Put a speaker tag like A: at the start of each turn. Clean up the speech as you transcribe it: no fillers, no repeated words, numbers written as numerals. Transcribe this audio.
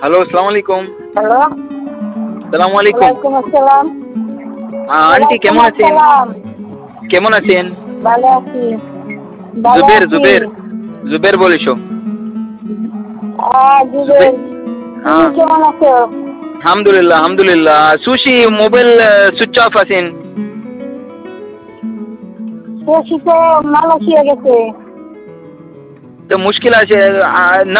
A: Hello, আসসালামু আলাইকুম।
B: Hello,
A: সালামু আলাইকুম।
B: ওয়ালাইকুম আসসালাম।
A: আন্টি
B: ওয়ালাইকুম
A: কেমন আছেন?
B: আসসালাম।
A: কেমন আছেন?
B: ভালো আছি, ভালো
A: জুবের,
B: আছি।
A: জুবের, জুবের বলিস। জুবে
B: জুবের, তুমি
A: হ্যাঁ,
B: কেমন আছো?
A: আলহামদুলিল্লাহ, আলহামদুলিল্লাহ। সুশি মোবাইল সুইচ অফ আছেন।
B: শশী তো মালয়েশিয়া গেছে।
A: তো মুশকিল আছে।